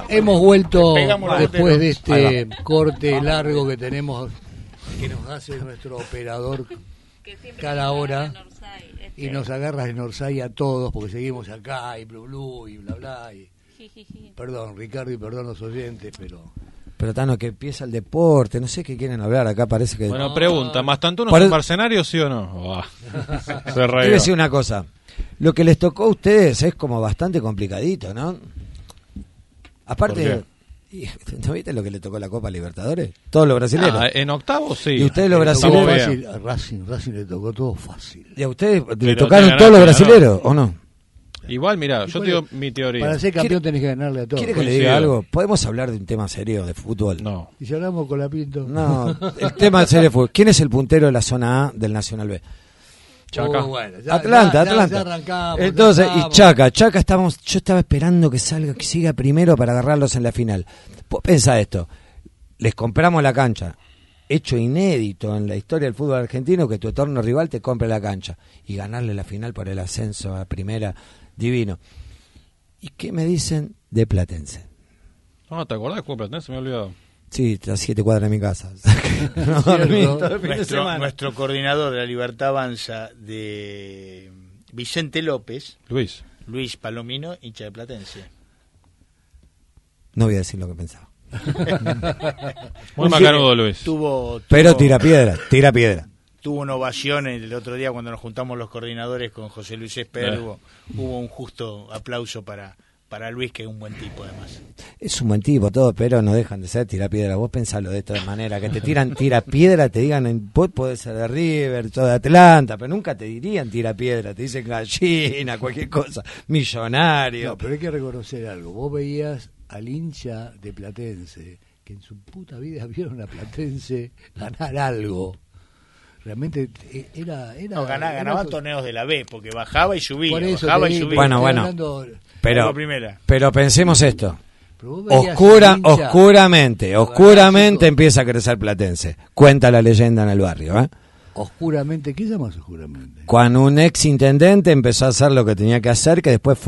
Hemos vuelto Pegamos después de este corte largo que tenemos, que nos hace nuestro operador cada hora, y nos agarra en Orsay a todos, porque seguimos acá, y blu y bla bla, y... Perdón, Ricardo, y perdón los oyentes, Pero Tano, que empieza el deporte, no sé qué quieren hablar acá, parece que... Bueno, pregunta, ¿Mastantuono es un mercenario, sí o no? Se Quiero decir una cosa, lo que les tocó a ustedes es como bastante complicadito, ¿no? Aparte, ¿no viste lo que le tocó la Copa Libertadores? Todos los brasileños. En octavos, sí. Y ustedes los brasileños... a Racing le tocó todo fácil. ¿Y a ustedes le tocaron todos los brasileños, o no? Igual, mira, yo te digo mi teoría. Para ser campeón tenés que ganarle a todos. ¿Quiere que le diga algo? ¿Podemos hablar de un tema serio de fútbol? No. ¿Y si hablamos con la Pinto? No, el tema serio de fútbol. ¿Quién es el puntero de la zona A del Nacional B? Chaca. Bueno, Atlanta. Ya arrancamos, entonces, y Chaca yo estaba esperando que siga primero para agarrarlos en la final. Vos pensá esto, les compramos la cancha, hecho inédito en la historia del fútbol argentino, que tu eterno rival te compre la cancha y ganarle la final por el ascenso a primera, divino. ¿Y qué me dicen de Platense? No, ¿te acordás de jugar Platense? Me he olvidado. Sí, está a 7 cuadras de mi casa. Nuestro coordinador de la Libertad Avanza de Vicente López, Luis Palomino, hincha de Platense. No voy a decir lo que pensaba. Muy macanudo, Luis. Pero tira piedra. Tuvo una ovación el otro día cuando nos juntamos los coordinadores con José Luis Esper. Hubo un justo aplauso para Luis, que es un buen tipo además. Es un buen tipo todo, pero no dejan de ser tirapiedra. Vos pensalo de esta manera, que te tiran tirapiedra, te digan, vos podés ser de River, sos de Atlanta, pero nunca te dirían tirapiedra, te dicen gallina, cualquier cosa, millonario. No, pero hay que reconocer algo. Vos veías al hincha de Platense, que en su puta vida vieron a Platense ganar algo. Realmente ganaban torneos de la B, porque bajaba y subía, Bueno, pero pensemos esto. Oscuramente empieza a crecer Platense. Cuenta la leyenda en el barrio, ¿eh? Oscuramente, ¿qué llamas oscuramente? Cuando un ex intendente empezó a hacer lo que tenía que hacer, que después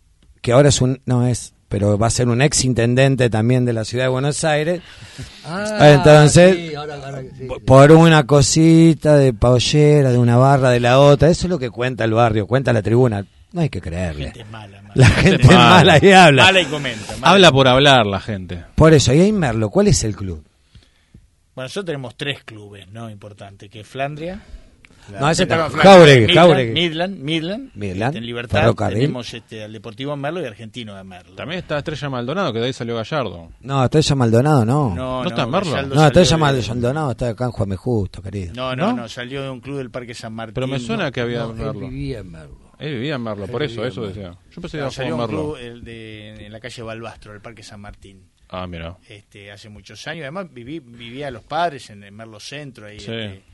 pero va a ser un ex intendente también de la ciudad de Buenos Aires. Entonces, sí, ahora sí. Por una cosita de pollera, de una barra, de la otra, eso es lo que cuenta el barrio, cuenta la tribuna. No hay que creerle. La gente es mala y habla. Mala y comenta. Habla por hablar la gente. Por eso, y ahí en Merlo, ¿cuál es el club? Bueno, nosotros tenemos 3 clubes, ¿no? Importantes, que es Flandria. Ese está Jauregui. Midland. En Libertad tenemos al Deportivo Merlo y Argentino de Merlo. También está Estrella Maldonado, que de ahí salió Gallardo. No, Estrella Maldonado no. ¿No está en Merlo? No, Estrella Maldonado está acá en Juan B. Justo, querido. No, salió de un club del Parque San Martín. Pero me suena que había en Merlo. Él vivía en Merlo. Él vivía en Merlo, por eso decía. Yo pensé que salió en un Merlo. club en la calle Balbastro, del Parque San Martín. Ah, mira. Hace muchos años. Además, vivía a los padres en el Merlo Centro. Ahí, sí.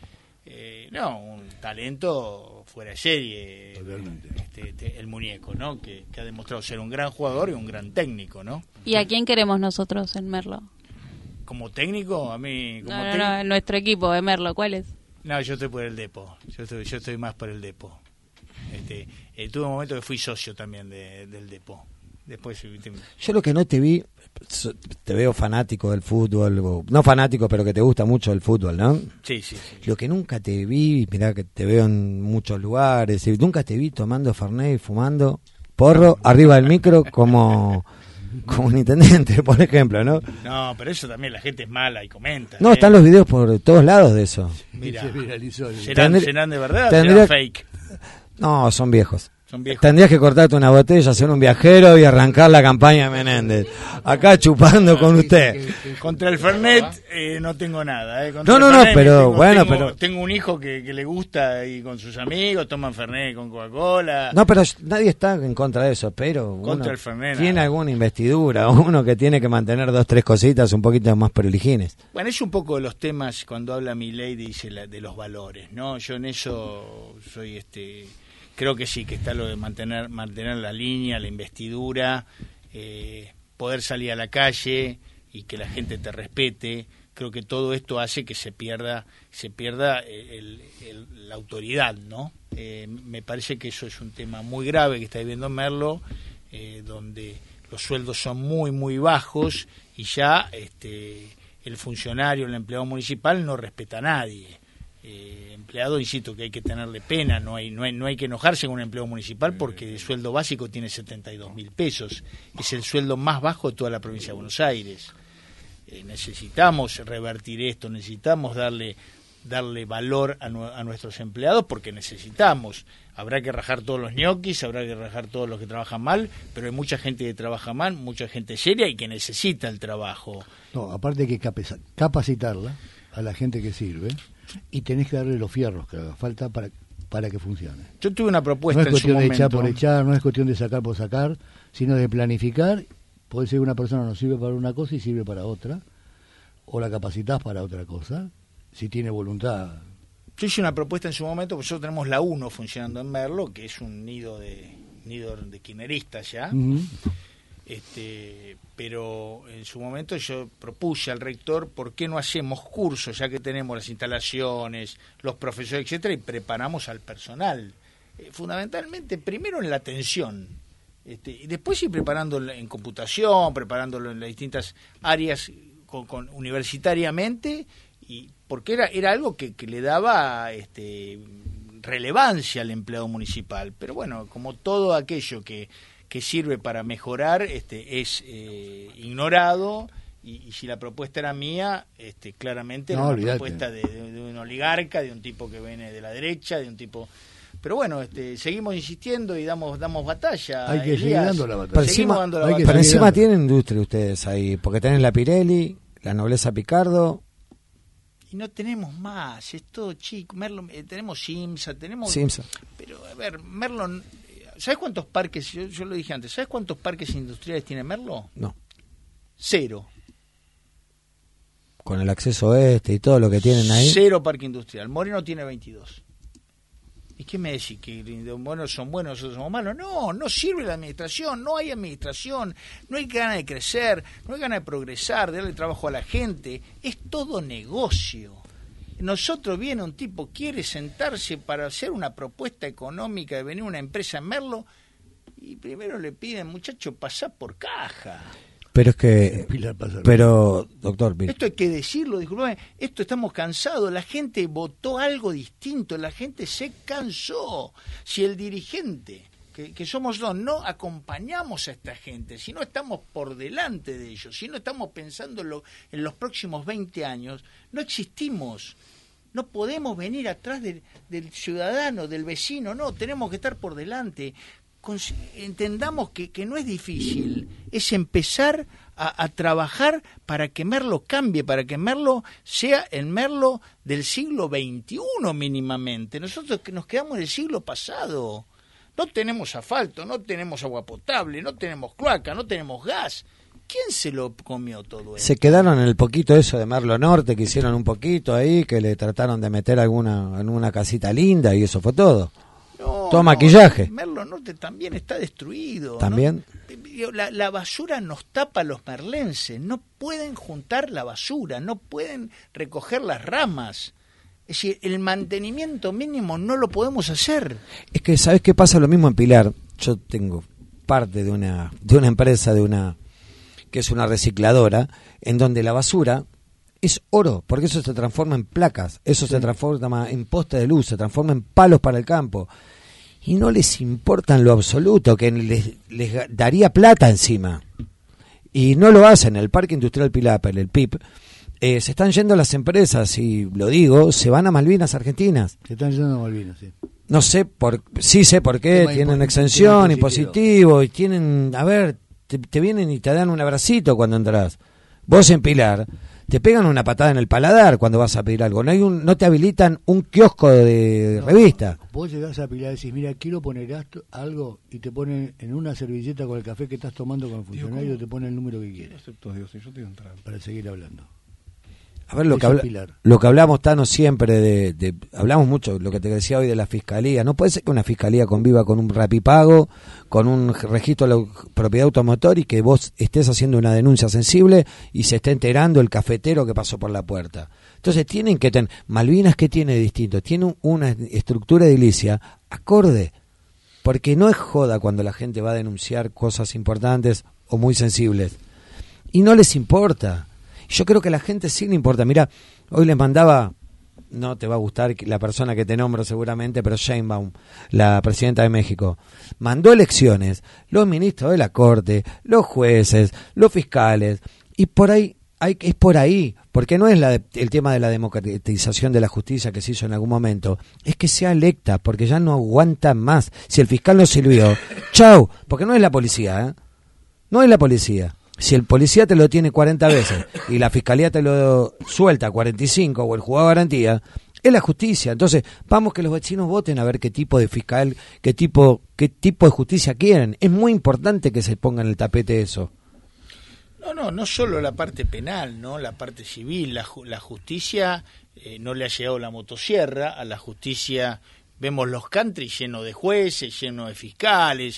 Un talento fuera de serie. Totalmente. El muñeco, ¿no? Que ha demostrado ser un gran jugador y un gran técnico, ¿no? ¿Y a quién queremos nosotros en Merlo? Como técnico, a mí... No, en nuestro equipo de Merlo, ¿cuál es? No, yo estoy por el Depo. Yo estoy más por el Depo. Tuve un momento que fui socio también del Depo. Después... Yo lo que no te vi, te veo fanático del fútbol, no fanático, pero que te gusta mucho el fútbol, ¿no? Sí. Lo que nunca te vi, mirá que te veo en muchos lugares, y nunca te vi tomando Fernet y fumando porro arriba del micro como un intendente, por ejemplo, ¿no? No, pero eso también la gente es mala y comenta. No, están los videos por todos lados de eso. Mira, se viralizó. ¿serán de verdad o serán fake? No, son viejos. Tendrías que cortarte una botella, ser un viajero y arrancar la campaña de Menéndez. Acá chupando con usted. Contra el Fernet no tengo nada. Pero tengo un hijo que le gusta y con sus amigos toman Fernet con Coca-Cola. No, pero nadie está en contra de eso, pero contra el Fernet, tiene alguna investidura, uno que tiene que mantener 2, 3 cositas un poquito más prolijines. Bueno, es un poco de los temas cuando habla Milei, dice de los valores, ¿no? Yo en eso soy creo que sí, que está lo de mantener la línea, la investidura, poder salir a la calle y que la gente te respete. Creo que todo esto hace que se pierda la autoridad, ¿no? Me parece que eso es un tema muy grave que está viviendo Merlo, donde los sueldos son muy, muy bajos y ya el funcionario, el empleado municipal no respeta a nadie. Empleado, insisto, que hay que tenerle pena, no hay que enojarse con un empleado municipal porque el sueldo básico tiene 72.000 pesos, es el sueldo más bajo de toda la provincia de Buenos Aires. Necesitamos revertir esto, necesitamos darle valor a nuestros empleados porque necesitamos. Habrá que rajar todos los ñoquis, habrá que rajar todos los que trabajan mal, pero hay mucha gente que trabaja mal, mucha gente seria y que necesita el trabajo. No, aparte hay que capacitarla a la gente que sirve y tenés que darle los fierros que haga falta para que funcione. Yo tuve una propuesta en su momento. No es cuestión de echar por echar, no es cuestión de sacar por sacar, sino de planificar. Puede ser que una persona no sirve para una cosa y sirve para otra, o la capacitas para otra cosa, si tiene voluntad. Yo hice una propuesta en su momento, porque nosotros tenemos la 1 funcionando en Merlo, que es un nido de kirchneristas ya. Uh-huh. Pero en su momento yo propuse al rector por qué no hacemos cursos, ya que tenemos las instalaciones, los profesores, etcétera, y preparamos al personal, fundamentalmente primero en la atención, y después ir preparándolo en computación, preparándolo en las distintas áreas con universitariamente, y porque era algo que le daba relevancia al empleado municipal. Pero bueno, como todo aquello que sirve para mejorar es ignorado, y si la propuesta era mía, claramente era una propuesta de un oligarca, de un tipo que viene de la derecha, de un tipo... Pero bueno, seguimos insistiendo y damos batalla. Hay que seguir dando la batalla. Pero encima tienen industria ustedes ahí, porque tenés la Pirelli, la Nobleza Picardo... Y no tenemos más, es todo chico. Merlo, tenemos Simsa, pero a ver, Merlo, ¿sabes cuántos parques? Yo lo dije antes, ¿sabes cuántos parques industriales tiene Merlo? No. 0. Con el acceso y todo lo que tienen ahí. 0 parque industrial. Moreno tiene 22. ¿Y qué me decís? ¿Que buenos son buenos, nosotros somos malos? No sirve la administración, no hay administración, no hay ganas de crecer, no hay ganas de progresar, de darle trabajo a la gente, es todo negocio. Nosotros viene un tipo, quiere sentarse para hacer una propuesta económica de venir una empresa en Merlo, y primero le piden, muchacho, pasá por caja. Pero es que... Pero, doctor... Esto hay que decirlo, disculpame, estamos cansados, la gente votó algo distinto, la gente se cansó. Si el dirigente, que somos dos, no acompañamos a esta gente, si no estamos por delante de ellos, si no estamos pensando en los próximos 20 años, no existimos. No podemos venir atrás del ciudadano, del vecino, no, tenemos que estar por delante. Entendamos que no es difícil, es empezar a trabajar para que Merlo cambie, para que Merlo sea el Merlo del siglo XXI mínimamente. Nosotros nos quedamos en el siglo pasado, no tenemos asfalto, no tenemos agua potable, no tenemos cloaca, no tenemos gas. ¿Quién se lo comió todo eso? Se quedaron en el poquito eso de Merlo Norte, que hicieron un poquito ahí, que le trataron de meter en una casita linda y eso fue todo. Todo maquillaje. Merlo Norte también está destruido. ¿También? ¿No? La basura nos tapa a los merlenses. No pueden juntar la basura, no pueden recoger las ramas. Es decir, el mantenimiento mínimo no lo podemos hacer. Es que, ¿sabes qué pasa? Lo mismo en Pilar. Yo tengo parte de una empresa, que es una recicladora, en donde la basura es oro, porque eso se transforma en placas, eso se transforma en postes de luz, se transforma en palos para el campo. Y no les importa en lo absoluto, que les daría plata encima. Y no lo hacen. El Parque Industrial Pilapel, el PIP, se están yendo las empresas, y lo digo, se van a Malvinas Argentinas. Se están yendo a Malvinas, sí. No sé, sí sé por qué, tienen exención, impositivo, y tienen, a ver, te vienen y te dan un abracito cuando entras. Vos en Pilar... te pegan una patada en el paladar cuando vas a pedir algo. No te habilitan un kiosco de revista. Vos llegás a Pilar y decís, mira, quiero poner algo, y te ponen en una servilleta con el café que estás tomando con el funcionario, te ponen el número que quieres. Para seguir hablando. A ver, lo que hablamos, Tano, siempre hablamos mucho, lo que te decía hoy de la fiscalía. No puede ser que una fiscalía conviva con un rapipago, con un registro de la propiedad automotor, y que vos estés haciendo una denuncia sensible y se esté enterando el cafetero que pasó por la puerta. Entonces tienen que tener... Malvinas, ¿qué tiene de distinto? Tiene una estructura edilicia acorde, porque no es joda cuando la gente va a denunciar cosas importantes o muy sensibles. Y no les importa. Yo creo que a la gente sí le importa. Mira, hoy les mandaba, no te va a gustar la persona que te nombro seguramente, pero Sheinbaum, la presidenta de México, mandó elecciones, los ministros de la Corte, los jueces, los fiscales, y por ahí, es por ahí, porque no es el tema de la democratización de la justicia que se hizo en algún momento, es que sea electa, porque ya no aguantan más. Si el fiscal no sirvió, chau, porque no es la policía, ¿eh? No es la policía. Si el policía te lo tiene 40 veces y la fiscalía te lo suelta 45 o el juzgado de garantía, es la justicia. Entonces, vamos que los vecinos voten a ver qué tipo de fiscal, qué tipo de justicia quieren. Es muy importante que se ponga en el tapete eso. No solo la parte penal, ¿no? La parte civil, la justicia no le ha llegado la motosierra, a la justicia vemos los country llenos de jueces, llenos de fiscales.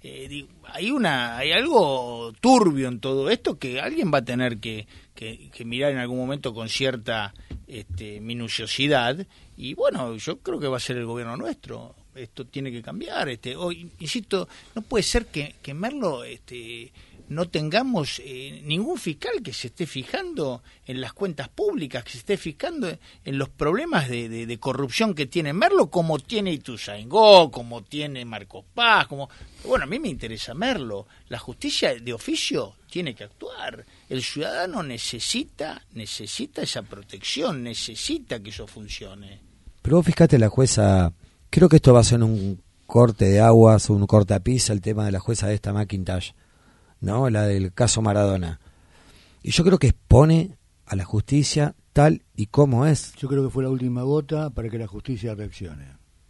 Hay algo turbio en todo esto que alguien va a tener que mirar en algún momento con cierta minuciosidad, y bueno, yo creo que va a ser el gobierno nuestro. Esto tiene que cambiar. Hoy, insisto, no puede ser que Merlo no tengamos ningún fiscal que se esté fijando en las cuentas públicas, que se esté fijando en los problemas de corrupción que tiene Merlo, como tiene Ituzaingó, como tiene Marcos Paz, bueno, a mí me interesa Merlo. La justicia de oficio tiene que actuar. El ciudadano necesita esa protección, necesita que eso funcione. Pero vos fíjate, la jueza, creo que esto va a ser un corte de aguas, un cortapisa, el tema de la jueza de esta McIntosh, ¿no? La del caso Maradona. Y yo creo que expone a la justicia tal y como es. Yo creo que fue la última gota para que la justicia reaccione.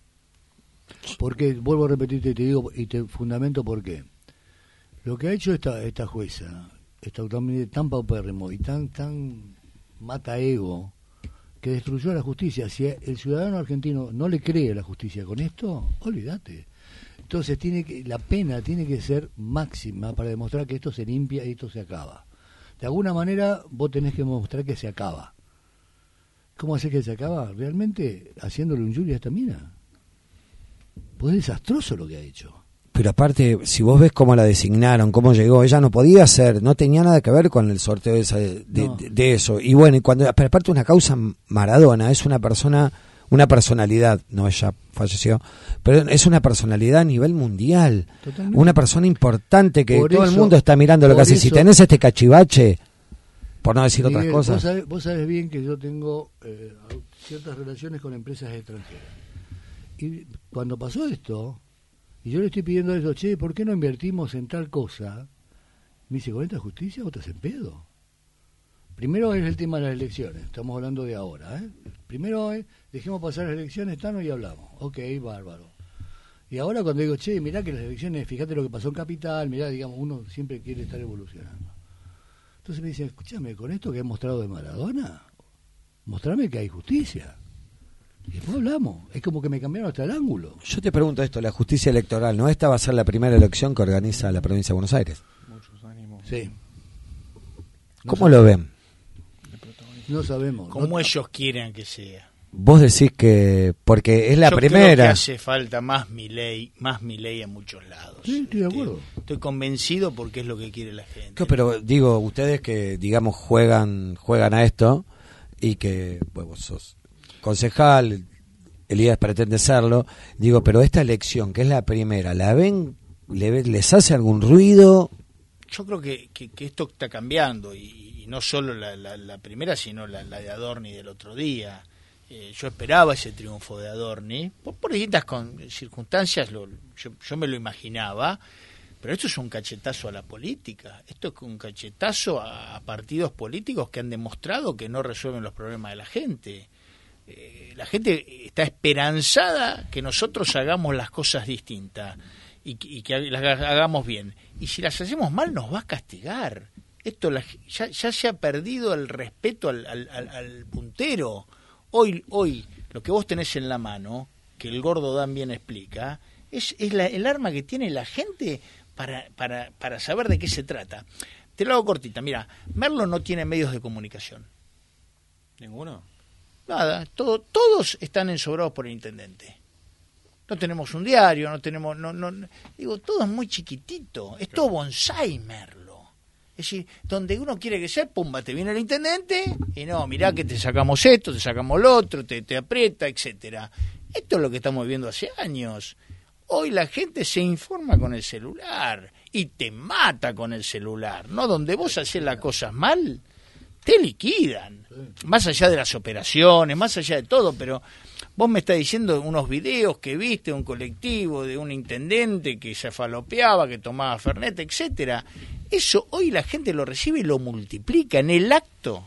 Porque, vuelvo a repetirte y te digo, y te fundamento por qué. Lo que ha hecho esta jueza, tan paupérrimo y tan mata ego, que destruyó a la justicia. Si el ciudadano argentino no le cree a la justicia con esto, olvídate. Entonces la pena tiene que ser máxima para demostrar que esto se limpia y esto se acaba. De alguna manera vos tenés que mostrar que se acaba. ¿Cómo hacer que se acaba? Realmente haciéndole un Julia a esta mina. Pues es desastroso lo que ha hecho. Pero aparte, si vos ves cómo la designaron, cómo llegó, ella no podía ser, no tenía nada que ver con el sorteo de eso. Y bueno, pero aparte una causa Maradona, es una personalidad, no, ella falleció, pero es una personalidad a nivel mundial. Totalmente. Una persona importante que todo el mundo está mirando lo que hace. Si tenés este cachivache, por no decir otras cosas. Vos sabés bien que yo tengo ciertas relaciones con empresas extranjeras. Y cuando pasó esto, y yo le estoy pidiendo a ellos, che, ¿por qué no invertimos en tal cosa? Me dice, ¿con esta justicia o estás en pedo? Primero es el tema de las elecciones, estamos hablando de ahora, ¿eh? Primero es, dejemos pasar las elecciones, y hablamos. Ok, bárbaro. Y ahora cuando digo, che, mirá que las elecciones, fíjate lo que pasó en Capital, mirá, digamos, uno siempre quiere estar evolucionando. Entonces me dicen, escúchame, con esto que he mostrado de Maradona, mostrame que hay justicia. Y después hablamos, es como que me cambiaron hasta el ángulo. Yo te pregunto esto, la justicia electoral, ¿no? Esta va a ser la primera elección que organiza la provincia de Buenos Aires. Muchos ánimos. Sí. ¿Cómo lo ven? No sabemos. Como ellos quieren que sea. Vos decís que, porque es la primera. Creo que hace falta más Milei en muchos lados. Sí, estoy de acuerdo. Estoy convencido porque es lo que quiere la gente. Pero digo, ustedes que, digamos, juegan a esto y que, pues, vos sos concejal, Elías pretende serlo, digo, pero esta elección, que es la primera, ¿la ven, les hace algún ruido? Yo creo que esto está cambiando, y no solo la primera, sino la de Adorni del otro día. Yo esperaba ese triunfo de Adorni, por distintas circunstancias, yo me lo imaginaba, pero esto es un cachetazo a la política, esto es un cachetazo a partidos políticos que han demostrado que no resuelven los problemas de la gente. La gente está esperanzada que nosotros hagamos las cosas distintas y que las hagamos bien. Y si las hacemos mal nos va a castigar. Esto ya se ha perdido el respeto al puntero. Hoy lo que vos tenés en la mano, que el gordo Dan bien explica, es el arma que tiene la gente para saber de qué se trata. Te lo hago cortita. Mira, Merlo no tiene medios de comunicación. ¿Ninguno? Nada, todos están ensobrados por el intendente. no tenemos un diario, no tenemos, digo, todo es muy chiquitito, es todo bonsái, Merlo. Es decir, donde uno quiere que sea, pumba, te viene el intendente y no, mirá que te sacamos esto, te sacamos lo otro, te aprieta, etcétera. Esto es lo que estamos viendo hace años. Hoy la gente se informa con el celular y te mata con el celular, ¿no? Donde vos haces las cosas mal, te liquidan. Más allá de las operaciones, más allá de todo, pero vos me estás diciendo unos videos que viste, un colectivo de un intendente que se falopeaba, que tomaba Fernet, etcétera. Eso hoy la gente lo recibe y lo multiplica en el acto.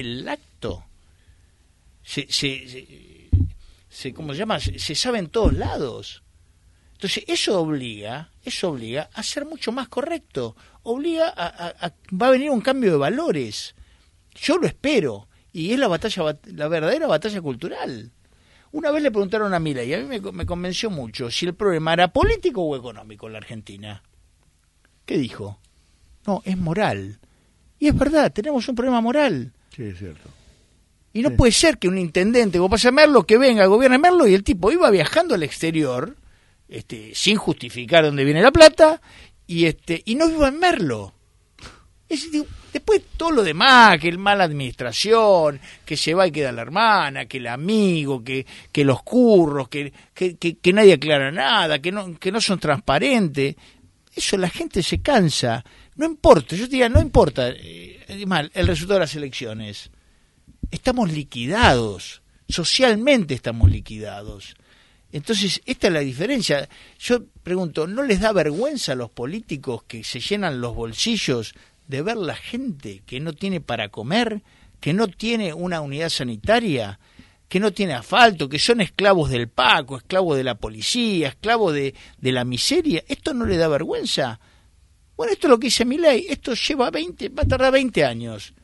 ¿Cómo se llama? Se sabe en todos lados. Entonces eso obliga a ser mucho más correcto. Va a venir un cambio de valores. Yo lo espero. Y es la verdadera batalla cultural. Una vez le preguntaron a Milei, y a mí me convenció mucho, si el problema era político o económico en la Argentina. ¿Qué dijo? No, es moral. Y es verdad, tenemos un problema moral. Sí, es cierto. Y no puede ser que un intendente, como pasa Merlo, que venga, gobierne Merlo, y el tipo iba viajando al exterior, sin justificar dónde viene la plata, y no viva en Merlo. Después todo lo demás, que el mala administración, que se va y queda la hermana, que el amigo, que los curros, que nadie aclara nada, que no son transparentes. Eso la gente se cansa. No importa, yo te diría, no importa el resultado de las elecciones. Estamos liquidados, socialmente estamos liquidados. Entonces, esta es la diferencia. Yo pregunto, ¿no les da vergüenza a los políticos que se llenan los bolsillos de ver la gente que no tiene para comer, que no tiene una unidad sanitaria, que no tiene asfalto, que son esclavos del Paco, esclavos de la policía, esclavos de la miseria? ¿Esto no le da vergüenza? Bueno, esto es lo que dice Milei, esto va a tardar 20 años.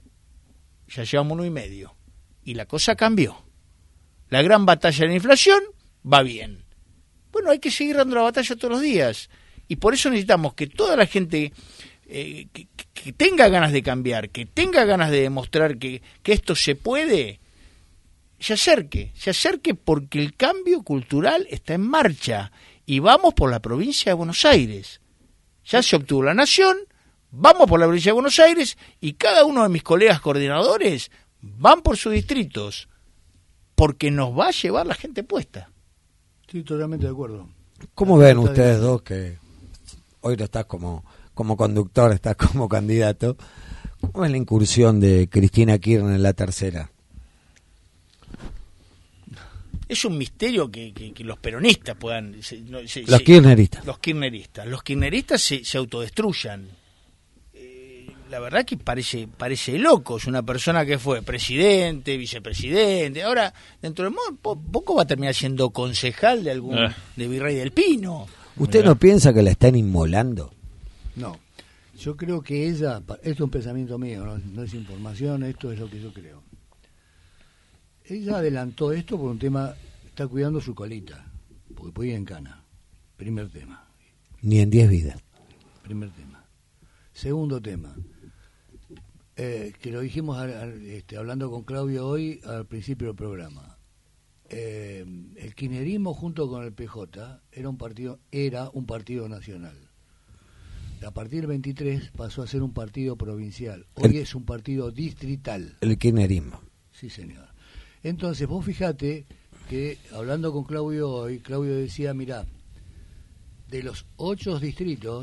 Ya llevamos 1 y medio. Y la cosa cambió. La gran batalla de la inflación va bien. Bueno, hay que seguir dando la batalla todos los días. Y por eso necesitamos que toda la gente que tenga ganas de cambiar, que tenga ganas de demostrar que esto se puede, se acerque porque el cambio cultural está en marcha. Y vamos por la provincia de Buenos Aires. Ya se obtuvo la nación, vamos por la provincia de Buenos Aires y cada uno de mis colegas coordinadores van por sus distritos, porque nos va a llevar la gente puesta. Estoy totalmente de acuerdo. ¿Cómo ven ustedes dos, que hoy no estás como conductor, estás como candidato? ¿Cómo es la incursión de Cristina Kirchner en la tercera? Es un misterio que los peronistas puedan... Los kirchneristas. Los kirchneristas se autodestruyan. La verdad que parece loco. Es una persona que fue presidente, vicepresidente. Ahora, dentro de poco va a terminar siendo concejal de Virrey del Pino. ¿Usted no piensa que la están inmolando? No. Yo creo que ella... Esto es un pensamiento mío, no es información, esto es lo que yo creo. Ella adelantó esto por un tema, está cuidando su colita, porque puede ir en cana. Primer tema. Ni en 10 vidas. Primer tema. Segundo tema, que lo dijimos hablando con Claudio hoy al principio del programa. El kirchnerismo junto con el PJ era un partido nacional. A partir del 23 pasó a ser un partido provincial. Hoy es un partido distrital. El kirchnerismo. Sí, señor. Entonces, vos fijate que, hablando con Claudio hoy, Claudio decía, mirá, de los 8 distritos,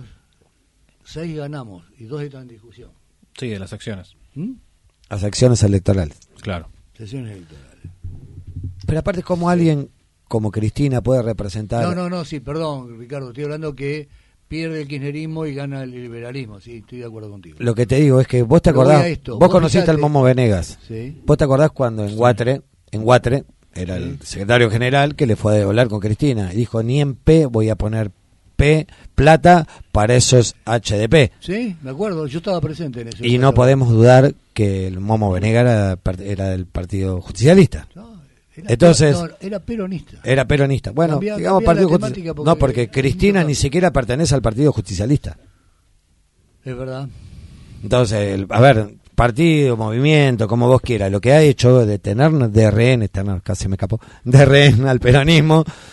6 ganamos y 2 están en discusión. Sí, de las acciones. Las acciones electorales. Claro. Sesiones electorales. Pero aparte, ¿cómo alguien como Cristina puede representar? No, sí, perdón, Ricardo, estoy hablando que pierde el kirchnerismo y gana el liberalismo, sí, estoy de acuerdo contigo. Lo que te digo es que vos te acordás, vos conociste al Momo Venegas, ¿sí? Vos te acordás cuando en Guatre era el secretario general que le fue a hablar con Cristina y dijo, ni en P voy a poner plata para esos HDP. Sí, me acuerdo, yo estaba presente en eso. Y no podemos dudar que el Momo Venegas era del Partido Justicialista. Entonces era peronista. Era peronista. Bueno, digamos Partido Justicialista. No, porque Cristina ni siquiera pertenece al Partido Justicialista. Es verdad. Entonces, partido, movimiento, como vos quieras, lo que ha hecho de tener de rehén, casi me escapó, de rehén al peronismo,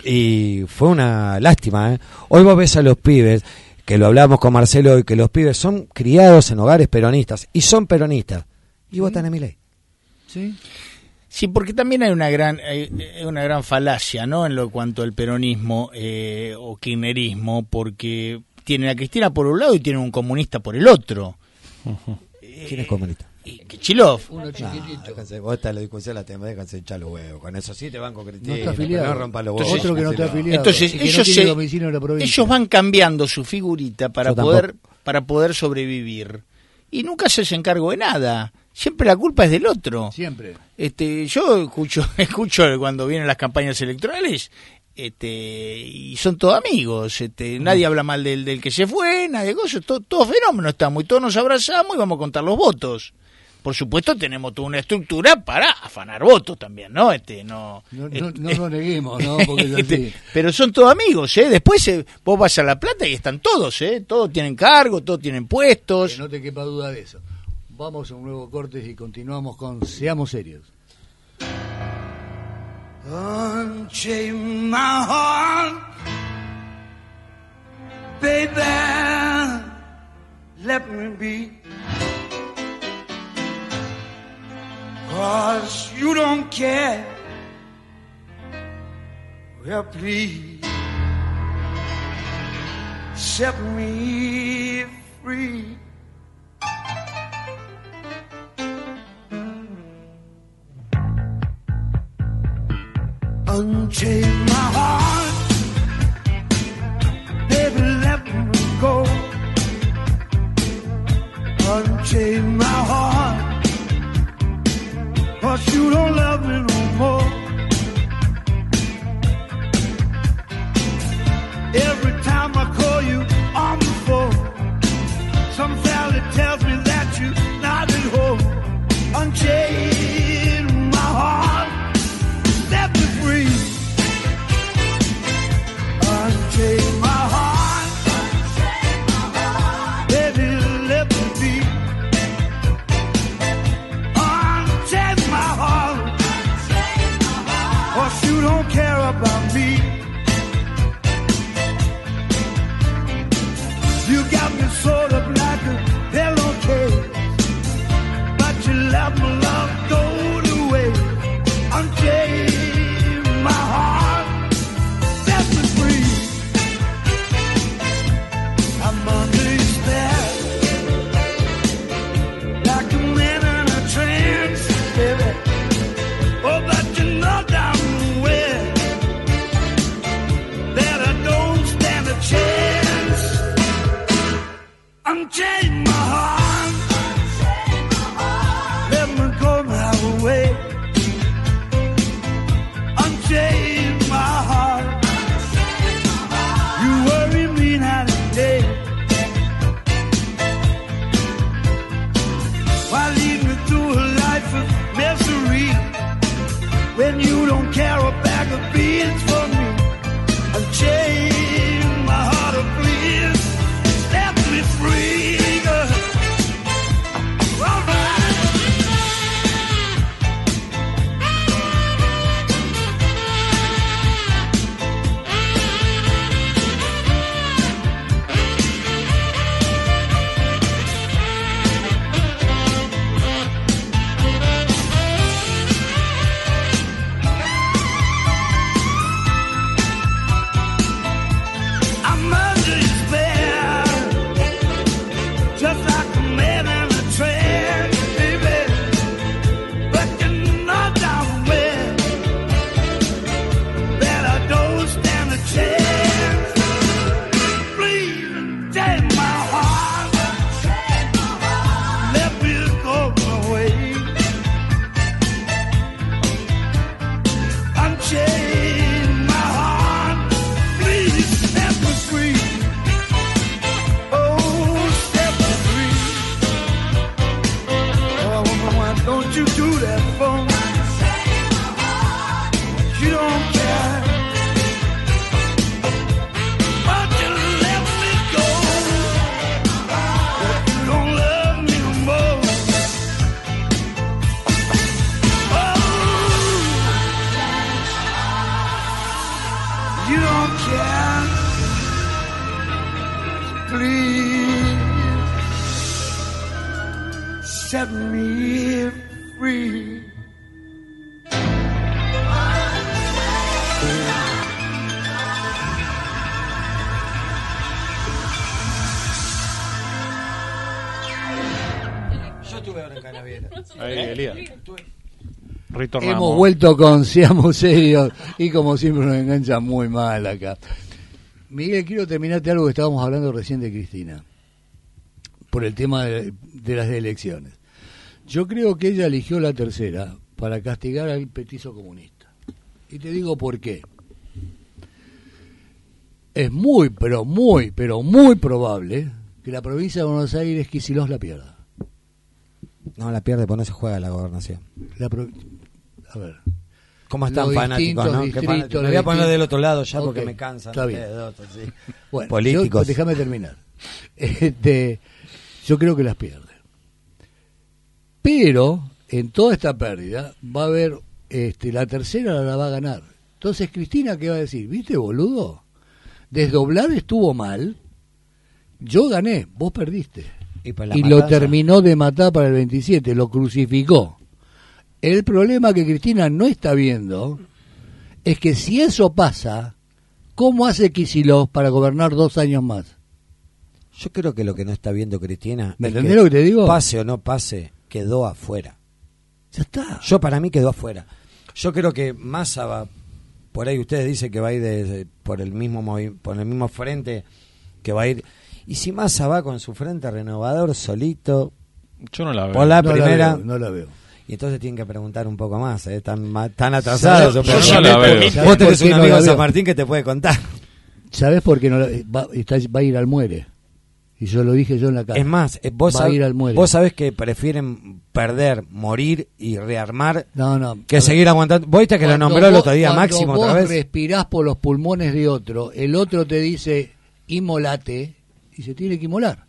Y fue una lástima, ¿eh? Hoy vos ves a los pibes, que lo hablamos con Marcelo hoy, que los pibes son criados en hogares peronistas, y son peronistas, y votan a Milei. ¿Sí? Sí, porque también hay una gran falacia, ¿no?, en lo cuanto al peronismo o kirchnerismo, porque tienen a Cristina por un lado y tienen un comunista por el otro. ¿Quién es comunista? Kichilov. Uno chiquitito. Déjense, vos esta la discusión la tenés, déjense echar los huevos. Con eso sí te van con Cristina. No está afiliado. No rompa los huevos. Otro que no está afiliado. Entonces, y que no tiene domicilio en la provincia. ellos van cambiando su figurita para poder sobrevivir. Y nunca se hacen cargo de nada. Siempre la culpa es del otro. Siempre. Yo escucho cuando vienen las campañas electorales, y son todos amigos. Nadie habla mal del que se fue, nadie cosas, todo fenómeno estamos y todos nos abrazamos y vamos a contar los votos. Por supuesto tenemos toda una estructura para afanar votos también, ¿no? No lo neguemos, ¿no? Porque es así. Pero son todos amigos, ¿eh? Después vos vas a La Plata y están todos, ¿eh? Todos tienen cargo, todos tienen puestos. Que no te quepa duda de eso. Vamos a un nuevo corte y continuamos con Seamos Serios. Unchain my heart, baby, let me be, 'cause you don't care, well please, set me free. Unchain my heart, baby, let me go. Unchain my heart, 'cause you don't love me no more. Every time I call you on the phone, some fella tells me that you're not at home. Unchain my heart, set me free. Unchain my heart, baby, let me be. Unchain my heart, 'cause you don't care about me. You got me sort of like a pillowcase, but you let my love go to waste. Unchain my heart, set me free. I'm under your spell, like a man in a trance, baby. Oh, but you know damn well that I don't stand a chance. Unchain my heart, let me go my way. Unchain my heart, you worry me night and day. Why lead me through a life of misery when you don't care a bag of beans for me? Unchain my heart, oh please, set me free, girl. All right. I'm under your spell, just like a man in a trance, baby. But you know damn well that I don't stand a chance. Please take my heart, let me go my way. Unchain my heart, please set me free. Oh, set me free. Oh, why don't you do that for me? You don't care, but you let me go. But you don't love me no more. Oh, set me free. Yo estuve ahora en Canaviera. Ahí, Elías. Rito Hemos Ramos. vuelto con Seamos Serios y como siempre nos engancha muy mal acá. Miguel, quiero terminarte algo que estábamos hablando recién de Cristina, por el tema de las elecciones. Yo creo que ella eligió la tercera para castigar al petizo comunista. Y te digo por qué. Es muy probable que la provincia de Buenos Aires Kicillof la pierda. No, la pierde, pues no se juega la gobernación. A ver. ¿Cómo están Los fanáticos, no? distintos Qué fanáticos. distritos, Me voy a poner los del otro lado ya Ok, porque me cansan. está bien. ustedes dos, sí. Bueno, Políticos. déjame terminar. Yo creo que las pierde. Pero en toda esta pérdida va a haber, la tercera la va a ganar. Entonces Cristina, ¿qué va a decir? ¿Viste, boludo? Desdoblar estuvo mal. Yo gané, vos perdiste. pues la Y lo matanza. terminó de matar para el 27, lo crucificó. El problema que Cristina no está viendo es que si eso pasa, ¿cómo hace Kicillof para gobernar 2 años más? Yo creo que lo que no está viendo Cristina ¿Me es entendés lo que te digo? pase o no pase, quedó afuera. Ya está. Yo para mí quedó afuera. Yo creo que Massa va, por ahí ustedes dicen que va a ir por el mismo frente, que va a ir. Y si Massa va con su frente renovador solito, Yo no la veo. por la No primera, no la veo. y entonces tienen que preguntar un poco más, tan atrasados. Yo no la veo. Vos tenés ¿Por qué un no amigo la en San veo? Martín que te puede contar. ¿Sabés por qué no va a ir al muere? Y yo lo dije yo en la casa. Es más, vos va a ir al muere. vos sabés que prefieren perder, morir y rearmar No. que seguir aguantando. ¿Vos viste que lo nombró el otro día Máximo otra vez? Vos respirás por los pulmones de otro, el otro te dice, inmolate, y se tiene que inmolar.